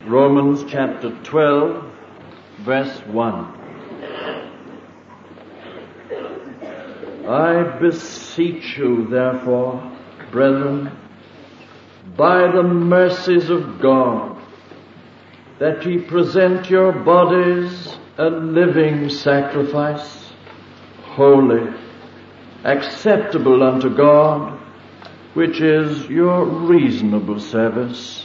Romans chapter 12, verse 1. I beseech you, therefore, brethren, by the mercies of God, that ye present your bodies a living sacrifice, holy, acceptable unto God, which is your reasonable service.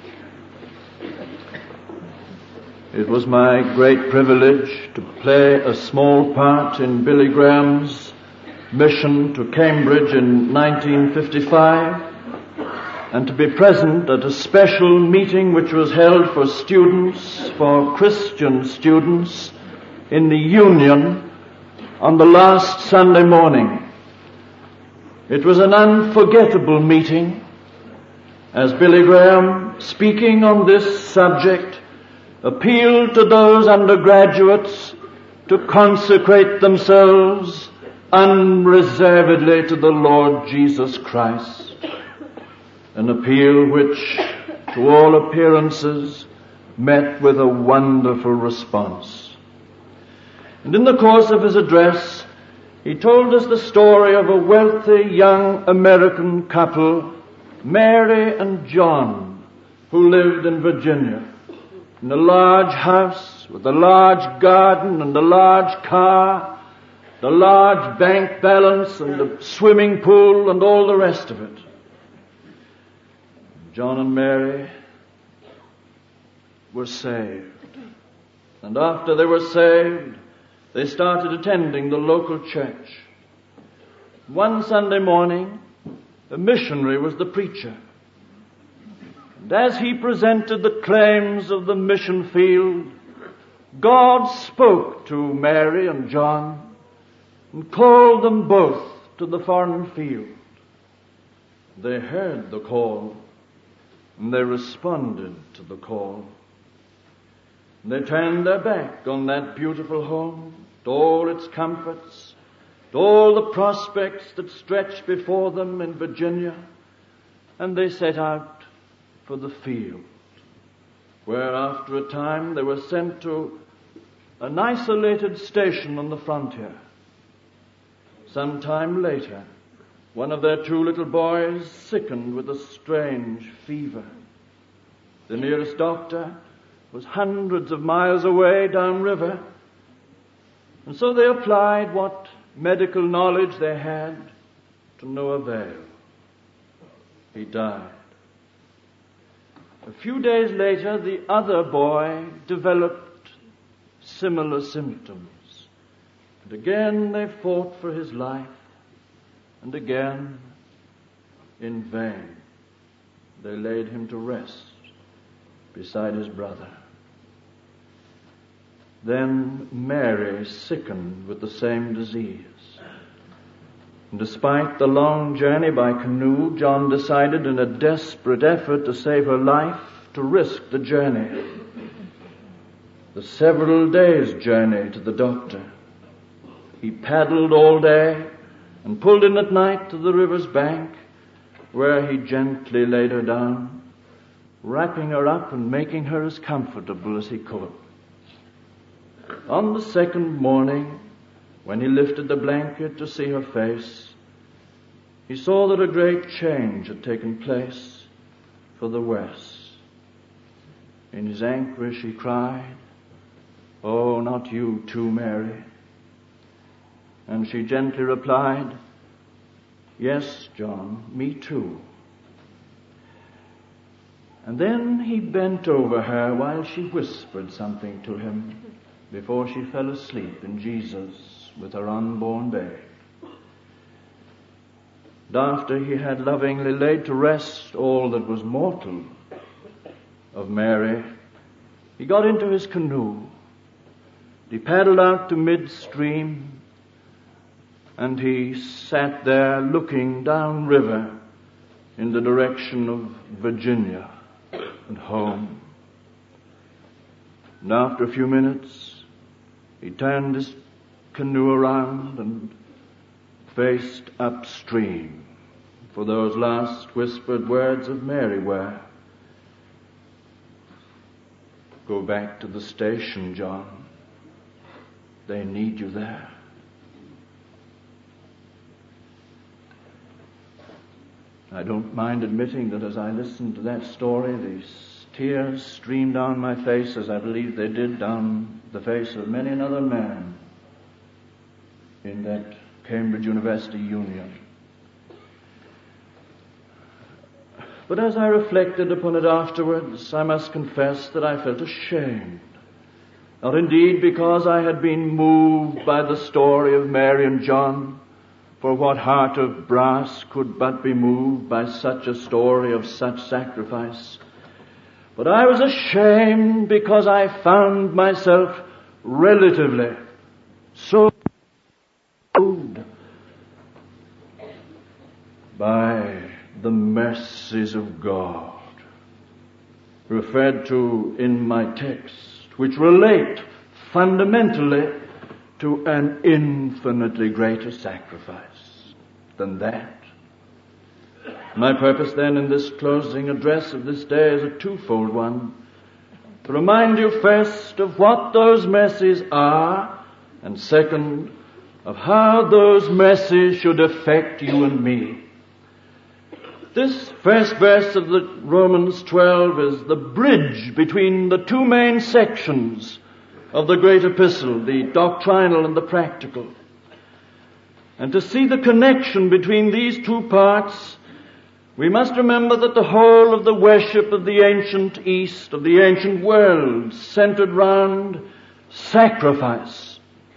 It was my great privilege to play a small part in Billy Graham's mission to Cambridge in 1955, and to be present at a special meeting which was held for students, for Christian students, in the Union on the last Sunday morning. It was an unforgettable meeting, as Billy Graham, speaking on this subject, appealed to those undergraduates to consecrate themselves unreservedly to the Lord Jesus Christ. An appeal which, to all appearances, met with a wonderful response. And in the course of his address, he told us the story of a wealthy young American couple, Mary and John, who lived in Virginia, in a large house with a large garden and a large car, the large bank balance and the swimming pool and all the rest of it. John and Mary were saved. And after they were saved, they started attending the local church. One Sunday morning, a missionary was the preacher. And as he presented the claims of the mission field, God spoke to Mary and John and called them both to the foreign field. They heard the call, and they responded to the call. They turned their back on that beautiful home, to all its comforts, to all the prospects that stretched before them in Virginia, and they set out for the field, where after a time they were sent to an isolated station on the frontier. Some time later, one of their two little boys sickened with a strange fever. The nearest doctor was hundreds of miles away downriver, and so they applied what medical knowledge they had to no avail. He died. A few days later, the other boy developed similar symptoms. And again they fought for his life, and again, in vain, they laid him to rest beside his brother. Then Mary sickened with the same disease. And despite the long journey by canoe, John decided in a desperate effort to save her life to risk the journey. The several days' journey to the doctor. He paddled all day and pulled in at night to the river's bank, where he gently laid her down, wrapping her up and making her as comfortable as he could. On the second morning, when he lifted the blanket to see her face, he saw that a great change had taken place for the worse. In his anguish he cried, "Oh, not you too, Mary." And she gently replied, "Yes, John, me too." And then he bent over her while she whispered something to him before she fell asleep in Jesus with her unborn babe. And after he had lovingly laid to rest all that was mortal of Mary, he got into his canoe. He paddled out to midstream, and he sat there looking downriver in the direction of Virginia and home. And after a few minutes, he turned his canoe around and faced upstream, for those last whispered words of Mary were, Go back to the station, John. They need you there. I don't mind admitting that as I listened to that story, these tears streamed down my face, as I believe they did down the face of many another man in that Cambridge University Union. But as I reflected upon it afterwards, I must confess that I felt ashamed. Not indeed because I had been moved by the story of Mary and John, for what heart of brass could but be moved by such a story of such sacrifice? But I was ashamed because I found myself relatively so moved by the mercies of God, referred to in my text, which relate fundamentally to an infinitely greater sacrifice than that. My purpose then in this closing address of this day is a twofold one. To remind you first of what those mercies are, and second, of how those mercies should affect you and me. This first verse of the Romans 12 is the bridge between the two main sections of the great epistle, the doctrinal and the practical. And to see the connection between these two parts, we must remember that the whole of the worship of the ancient East, of the ancient world, centered round sacrifice.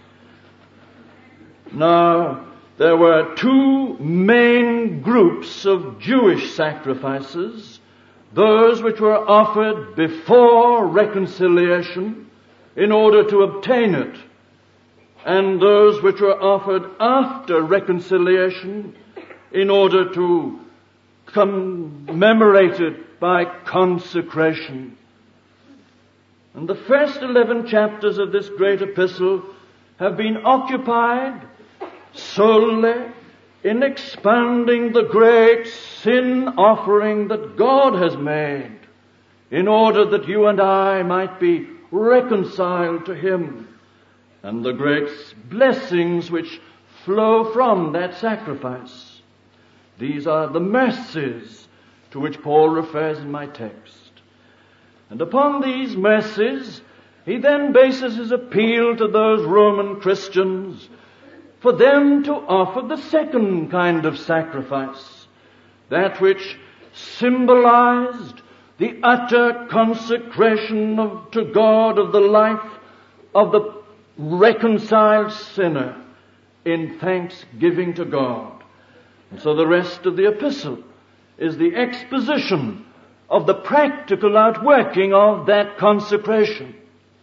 Now, there were two main groups of Jewish sacrifices, those which were offered before reconciliation in order to obtain it, and those which were offered after reconciliation in order to commemorate it by consecration. And the first 11 chapters of this great epistle have been occupied solely in expounding the great sin offering that God has made in order that you and I might be reconciled to Him, and the great blessings which flow from that sacrifice. These are the mercies to which Paul refers in my text. And upon these mercies, he then bases his appeal to those Roman Christians for them to offer the second kind of sacrifice, that which symbolized the utter consecration to God of the life of the reconciled sinner in thanksgiving to God. And so the rest of the epistle is the exposition of the practical outworking of that consecration.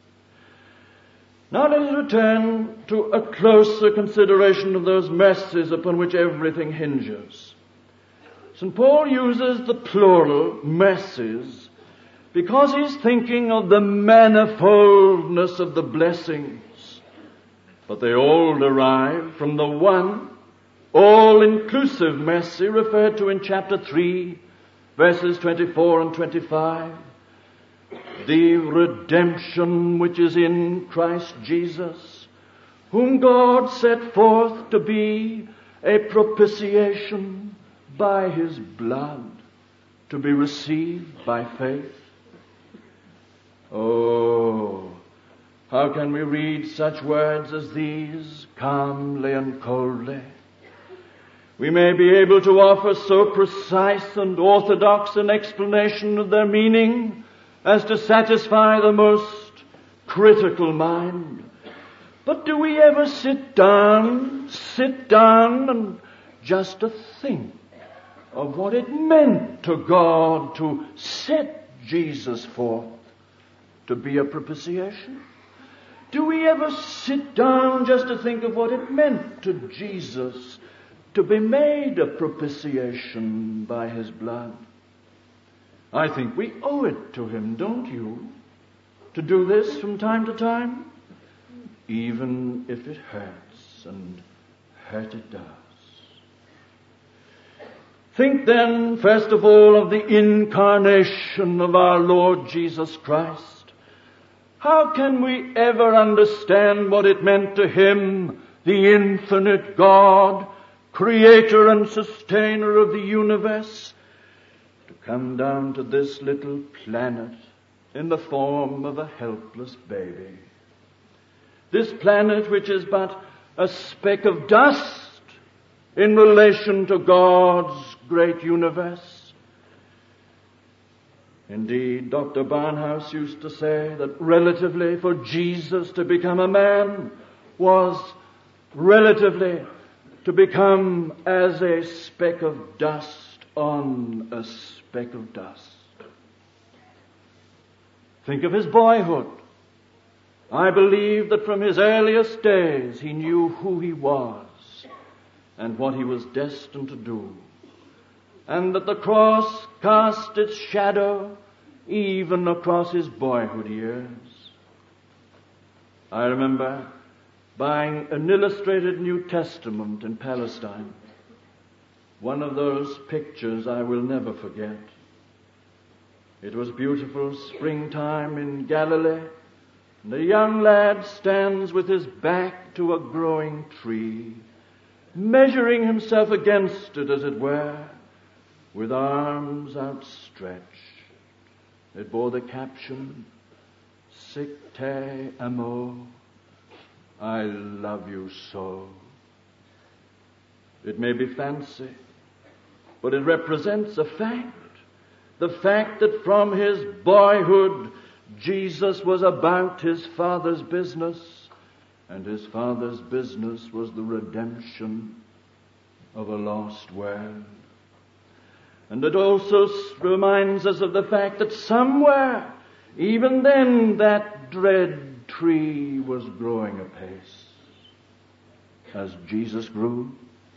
Now let us return to a closer consideration of those mercies upon which everything hinges. St. Paul uses the plural mercies because he's thinking of the manifoldness of the blessings. But they all derive from the one all-inclusive mercy referred to in chapter 3, verses 24 and 25. The redemption which is in Christ Jesus, whom God set forth to be a propitiation by His blood, to be received by faith. Oh, how can we read such words as these calmly and coldly? We may be able to offer so precise and orthodox an explanation of their meaning as to satisfy the most critical mind. But do we ever sit down and just to think of what it meant to God to set Jesus forth to be a propitiation? Do we ever sit down just to think of what it meant to Jesus to be made a propitiation by His blood? I think we owe it to Him, don't you, to do this from time to time, even if it hurts, and hurt it does. Think then, first of all, of the incarnation of our Lord Jesus Christ, How can we ever understand what it meant to him, the infinite God, creator and sustainer of the universe, to come down to this little planet in the form of a helpless baby? This planet which is but a speck of dust in relation to God's great universe. Indeed, Dr. Barnhouse used to say that relatively for Jesus to become a man was relatively to become as a speck of dust on a speck of dust. Think of his boyhood. I believe that from his earliest days he knew who he was and what he was destined to do, and that the cross cast its shadow even across his boyhood years. I remember buying an illustrated New Testament in Palestine, one of those pictures I will never forget. It was beautiful springtime in Galilee, and a young lad stands with his back to a growing tree, measuring himself against it, as it were, with arms outstretched. It bore the caption, "Sic te amo," I love you so. It may be fancy, but it represents a fact. The fact that from his boyhood, Jesus was about his Father's business, and his Father's business was the redemption of a lost world. And it also reminds us of the fact that somewhere, even then, that dread tree was growing apace as Jesus grew.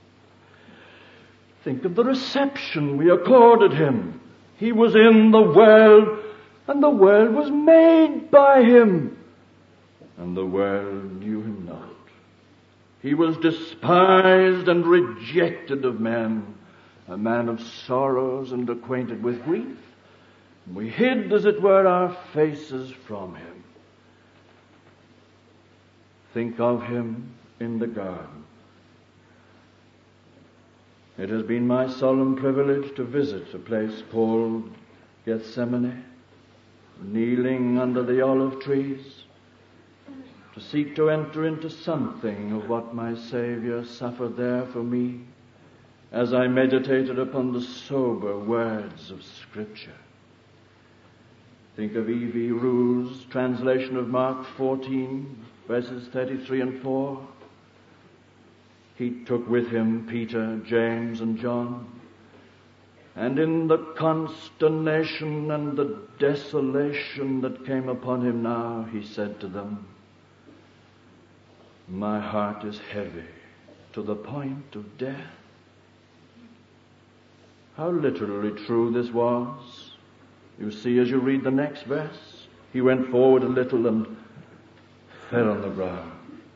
Think of the reception we accorded him. He was in the world, and the world was made by him, and the world knew him not. He was despised and rejected of men, a man of sorrows and acquainted with grief. We hid, as it were, our faces from him. Think of him in the garden. It has been my solemn privilege to visit a place called Gethsemane, kneeling under the olive trees, to seek to enter into something of what my Savior suffered there for me as I meditated upon the sober words of Scripture. Think of E.V. Rue's translation of Mark 14, verses 33 and 4. He took with him Peter, James, and John, and in the consternation and the desolation that came upon him now, he said to them, "My heart is heavy to the point of death." How literally true this was. You see, as you read the next verse, he went forward a little and fell on the ground.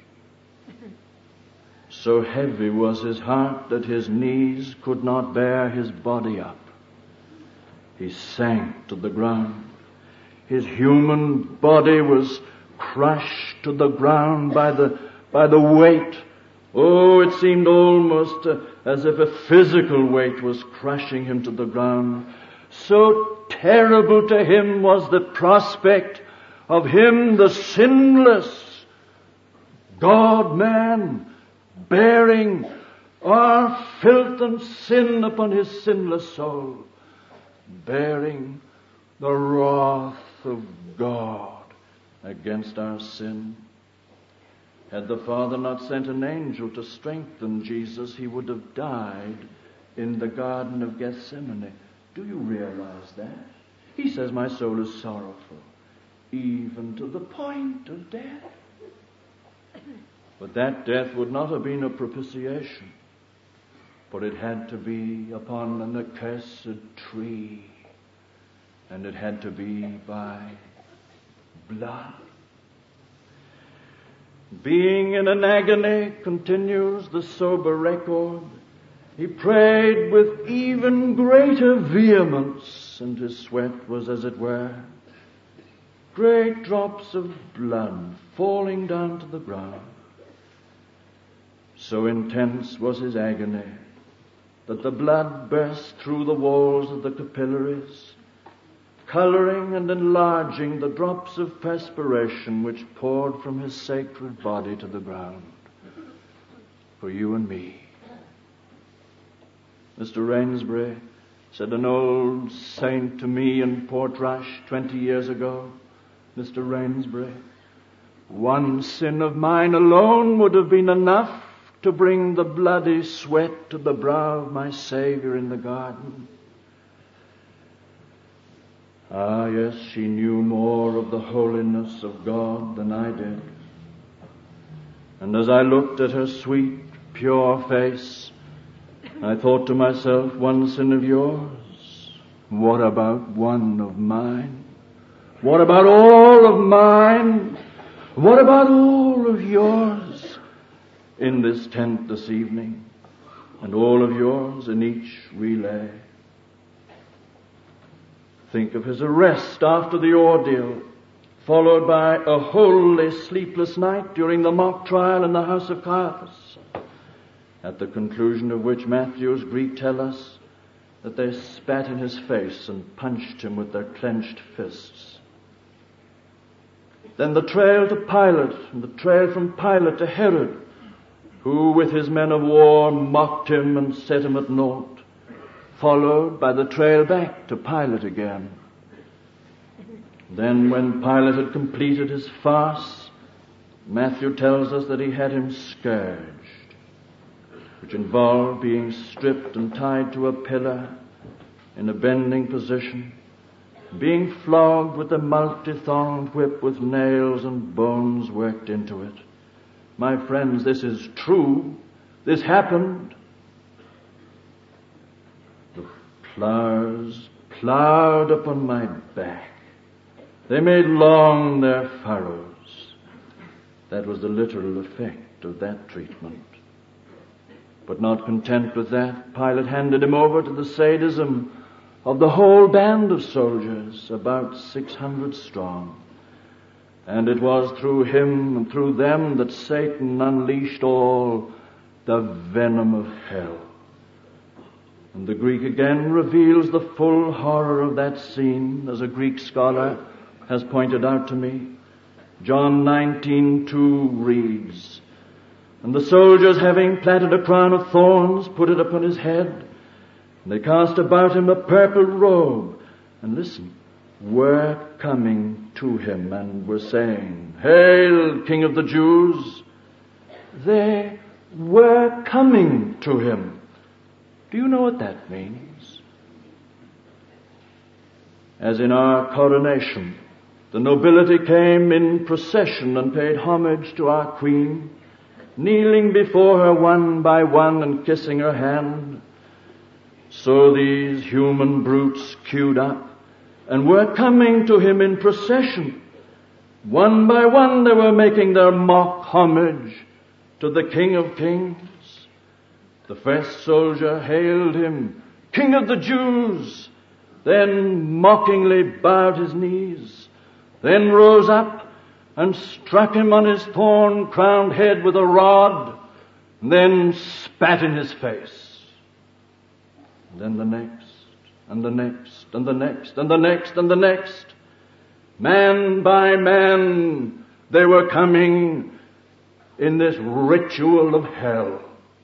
So heavy was his heart that his knees could not bear his body up. He sank to the ground. His human body was crushed to the ground by the weight. Oh, it seemed almost as if a physical weight was crushing him to the ground. So terrible to him was the prospect of him, the sinless God-man, bearing our filth and sin upon his sinless soul, bearing the wrath of God against our sin. Had the Father not sent an angel to strengthen Jesus, he would have died in the Garden of Gethsemane. Do you realize that? He says, "My soul is sorrowful, even to the point of death." But that death would not have been a propitiation, for it had to be upon an accursed tree, and it had to be by blood. Being in an agony, continues the sober record, he prayed with even greater vehemence, and his sweat was, as it were, great drops of blood falling down to the ground. So intense was his agony that the blood burst through the walls of the capillaries, coloring and enlarging the drops of perspiration which poured from his sacred body to the ground for you and me. Mr. Rainsbury, said an old saint to me in Portrush 20 years ago, Mr. Rainsbury, one sin of mine alone would have been enough to bring the bloody sweat to the brow of my Savior in the garden. Ah, yes, she knew more of the holiness of God than I did. And as I looked at her sweet, pure face, I thought to myself, one sin of yours, what about one of mine? What about all of mine? What about all of yours in this tent this evening, and all of yours in each relay? Think of his arrest after the ordeal, followed by a wholly sleepless night during the mock trial in the house of Caiaphas, at the conclusion of which Matthew's Greek tell us that they spat in his face and punched him with their clenched fists. Then the trail to Pilate, and the trail from Pilate to Herod, who with his men of war mocked him and set him at naught, followed by the trail back to Pilate again. Then when Pilate had completed his farce, Matthew tells us that he had him scourged, which involved being stripped and tied to a pillar in a bending position, being flogged with a multi-thonged whip with nails and bones worked into it. My friends, this is true. This happened. The plows plowed upon my back. They made long their furrows. That was the literal effect of that treatment. But not content with that, Pilate handed him over to the sadism of the whole band of soldiers, about 600 strong. And it was through him and through them that Satan unleashed all the venom of hell. And the Greek again reveals the full horror of that scene, as a Greek scholar has pointed out to me. John 19:2 reads, "And the soldiers, having platted a crown of thorns, put it upon his head. And they cast about him a purple robe." And listen, "were coming to him and were saying, 'Hail, King of the Jews!'" They were coming to him. Do you know what that means? As in our coronation, the nobility came in procession and paid homage to our Queen, kneeling before her one by one and kissing her hand, so these human brutes queued up and were coming to him in procession. One by one they were making their mock homage to the King of Kings. The first soldier hailed him, "King of the Jews," then mockingly bowed his knees, then rose up and struck him on his thorn-crowned head with a rod, then spat in his face. And then the next, and the next, and the next, and the next, and the next. Man by man, they were coming in this ritual of hell,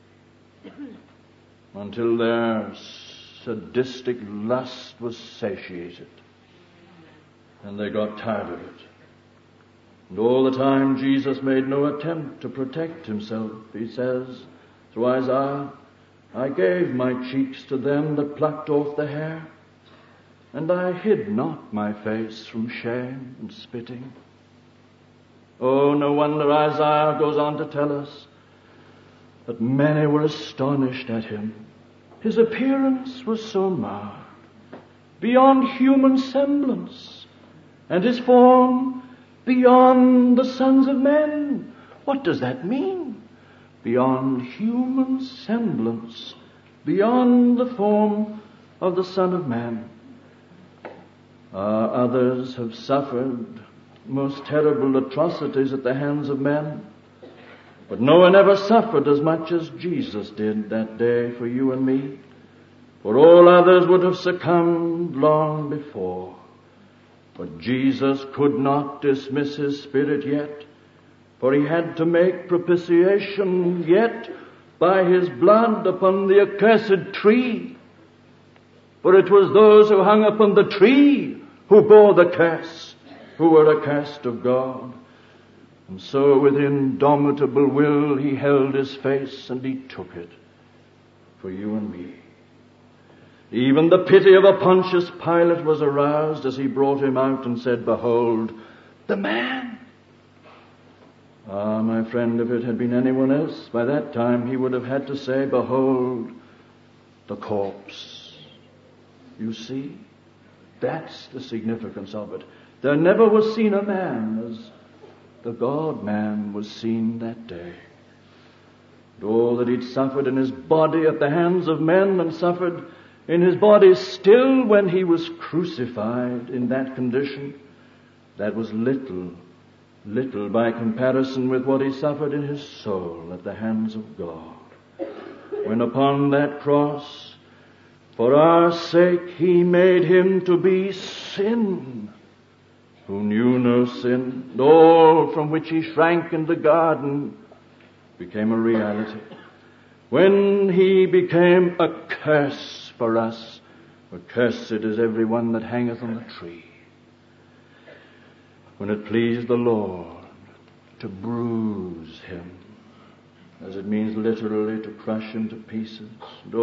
until their sadistic lust was satiated, and they got tired of it. And all the time Jesus made no attempt to protect himself. He says through Isaiah, "I gave my cheeks to them that plucked off the hair, and I hid not my face from shame and spitting." Oh, no wonder Isaiah goes on to tell us that many were astonished at him. His appearance was so marred, beyond human semblance, and his form beyond the sons of men. What does that mean? Beyond human semblance, beyond the form of the Son of Man. Others have suffered most terrible atrocities at the hands of men. But no one ever suffered as much as Jesus did that day for you and me. For all others would have succumbed long before. But Jesus could not dismiss his spirit yet, for he had to make propitiation yet by his blood upon the accursed tree. For it was those who hung upon the tree who bore the curse, who were accursed of God. And so with indomitable will he held his face and he took it for you and me. Even the pity of a Pontius Pilate was aroused as he brought him out and said, "Behold, the man." Ah, my friend, if it had been anyone else, by that time he would have had to say, "Behold, the corpse." You see, that's the significance of it. There never was seen a man as the God-man was seen that day. And all that he'd suffered in his body at the hands of men, and suffered in his body still when he was crucified in that condition, that was little by comparison with what he suffered in his soul at the hands of God. When upon that cross, for our sake, he made him to be sin, who knew no sin, and all from which he shrank in the garden became a reality. When he became a curse for us, accursed is every one that hangeth on the tree. When it pleased the Lord to bruise him, as it means literally to crush him to pieces. And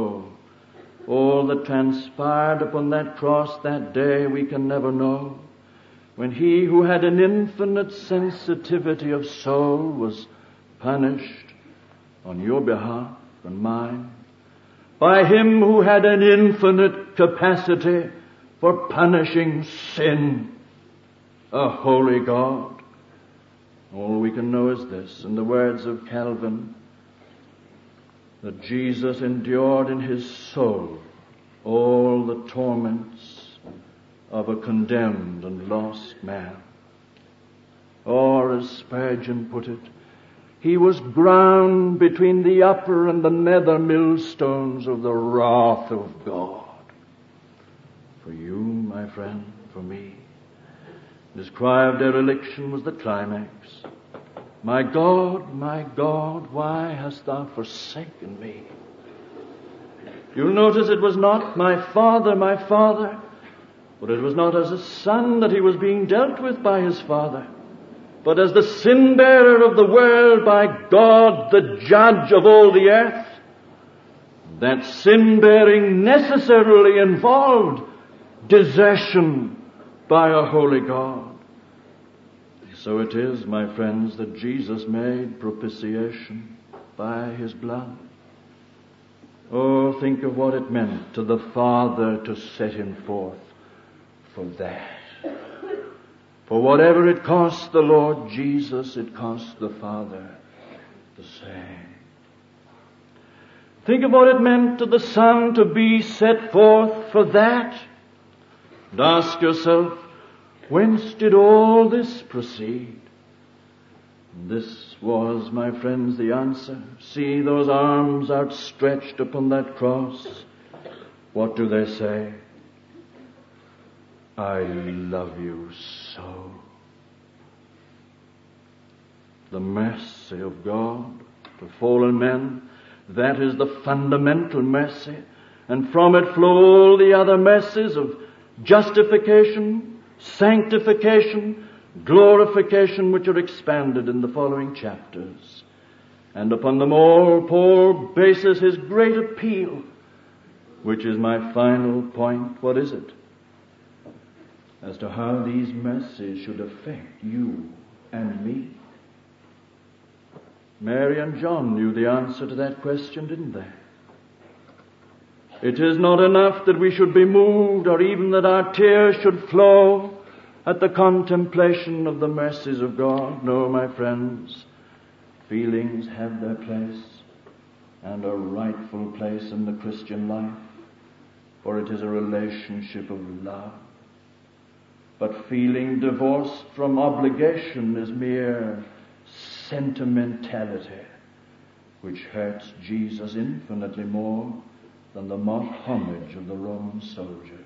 all that transpired upon that cross that day we can never know. When he who had an infinite sensitivity of soul was punished on your behalf and mine, by him who had an infinite capacity for punishing sin, a holy God. All we can know is this, in the words of Calvin, that Jesus endured in his soul all the torments of a condemned and lost man. Or, as Spurgeon put it, he was ground between the upper and the nether millstones of the wrath of God. For you, my friend, for me. His cry of dereliction was the climax. My God, why hast thou forsaken me? You'll notice it was not my Father, but it was not as a son that he was being dealt with by his Father, but as the sin-bearer of the world by God, the judge of all the earth. That sin-bearing necessarily involved desertion by a holy God. So it is, my friends, that Jesus made propitiation by his blood. Oh, think of what it meant to the Father to set him forth for that. For whatever it cost the Lord Jesus, it cost the Father the same. Think of what it meant to the Son to be set forth for that. And ask yourself, whence did all this proceed? And this was, my friends, the answer. See those arms outstretched upon that cross. What do they say? I love you so. The mercy of God to fallen men, that is the fundamental mercy. And from it flow all the other mercies of justification, sanctification, glorification, which are expanded in the following chapters. And upon them all, Paul bases his great appeal, which is my final point. What is it? As to how these mercies should affect you and me. Mary and John knew the answer to that question, didn't they? It is not enough that we should be moved, or even that our tears should flow at the contemplation of the mercies of God. No, my friends, feelings have their place, and a rightful place in the Christian life, for it is a relationship of love. but feeling divorced from obligation is mere sentimentality, which hurts Jesus infinitely more than the mock homage of the Roman soldiers.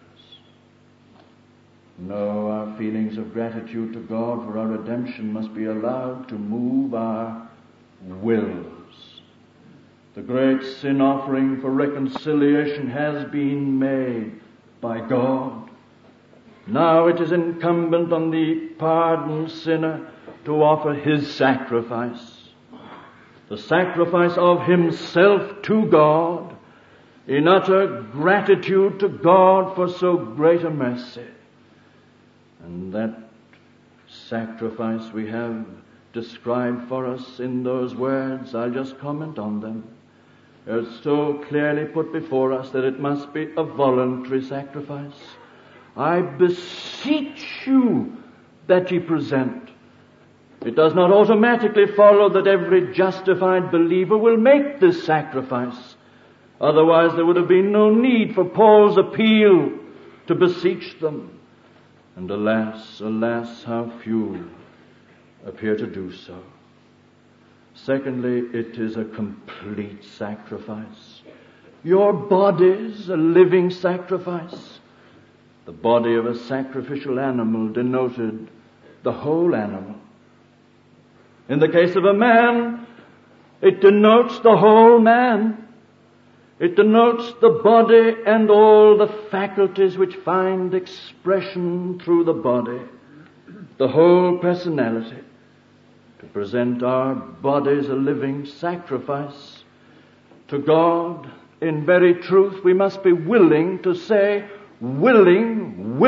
No, our feelings of gratitude to God for our redemption must be allowed to move our wills. The great sin offering for reconciliation has been made by God. Now it is incumbent on the pardoned sinner to offer his sacrifice, the sacrifice of himself to God, in utter gratitude to God for so great a mercy. And that sacrifice we have described for us in those words. I'll just comment on them. They're so clearly put before us that it must be a voluntary sacrifice. I beseech you that ye present. It does not automatically follow that every justified believer will make this sacrifice. Otherwise there would have been no need for Paul's appeal to beseech them. And alas, alas, how few appear to do so. Secondly, it is a complete sacrifice. Your body's a living sacrifice. The body of a sacrificial animal denoted the whole animal. In the case of a man, it denotes the whole man. It denotes the body and all the faculties which find expression through the body, the whole personality. To present our bodies a living sacrifice to God, in very truth, we must be willing to say, willing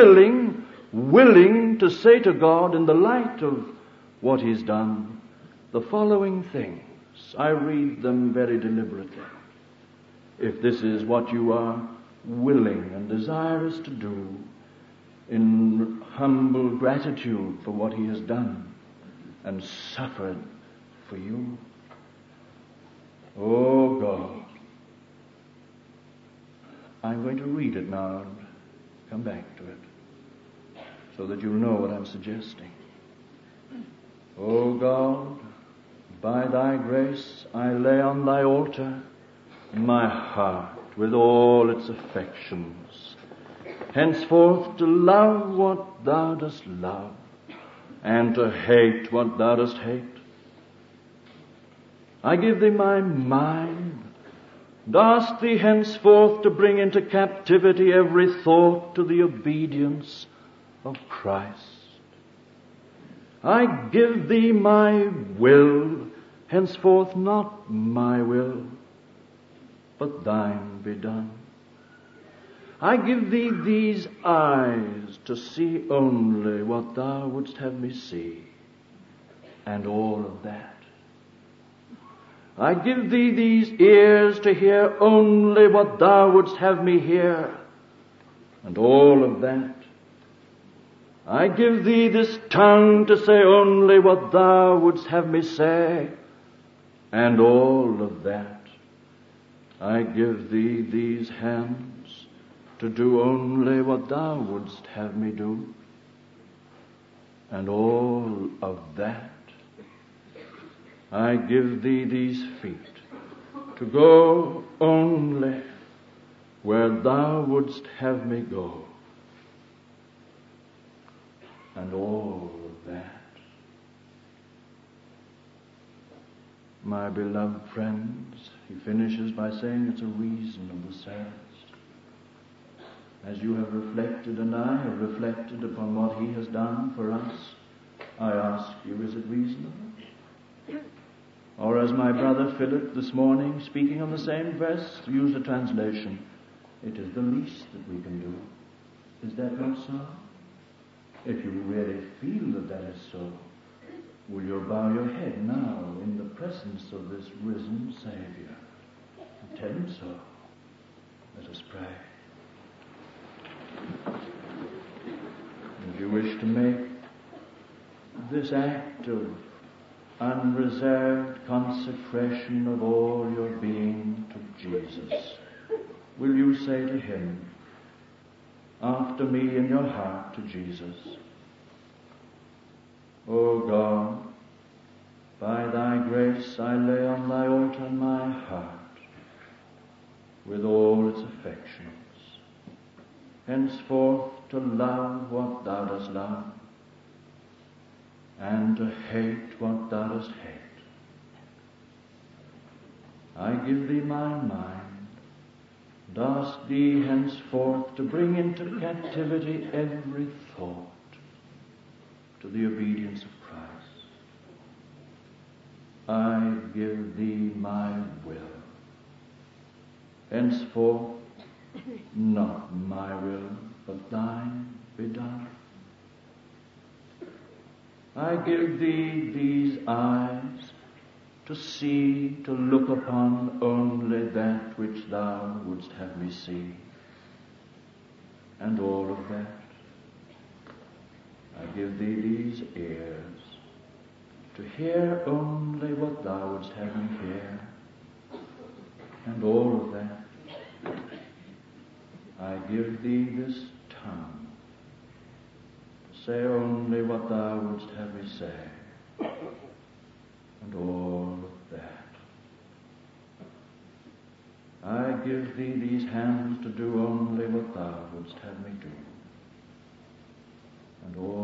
to say to God in the light of what He's done, the following things. I read them very deliberately. If this is what you are willing and desirous to do in humble gratitude for what He has done and suffered for you, oh God, I'm going to read it now and come back to it so that you'll know what I'm suggesting. Oh God, by Thy grace I lay on Thy altar my heart with all its affections, henceforth to love what Thou dost love, and to hate what Thou dost hate. I give Thee my mind, and ask Thee henceforth to bring into captivity every thought to the obedience of Christ. I give Thee my will, henceforth not my will, but Thine be done. I give Thee these eyes to see only what Thou wouldst have me see, and all of that. I give Thee these ears to hear only what Thou wouldst have me hear, and all of that. I give Thee this tongue to say only what Thou wouldst have me say, and all of that. I give Thee these hands to do only what Thou wouldst have me do, and all of that. I give Thee these feet to go only where Thou wouldst have me go, and all of that. My beloved friends, he finishes by saying it's a reasonable service. As you have reflected and I have reflected upon what He has done for us, I ask you, is it reasonable? Or as my brother Philip this morning, speaking on the same verse, used a translation, it is the least that we can do. Is that not so? If you really feel that that is so, will you bow your head now in the presence of this risen Savior and tell Him so? Let us pray. If you wish to make this act of unreserved consecration of all your being to Jesus, will you say to Him, after me in your heart to Jesus, and to hate what thou dost hate. I give thee my mind, and ask thee henceforth to bring into captivity every thought to the obedience of Christ. I give thee my will. Henceforth, not my will, but thine be done. I give thee these eyes to see, to look upon only that which thou wouldst have me see, and all of that. I give thee these ears to hear only what thou wouldst have me hear, and all of that. I give thee this tongue to say only what thou wouldst have me say, and all of that. I give thee these hands to do only what thou wouldst have me do, and all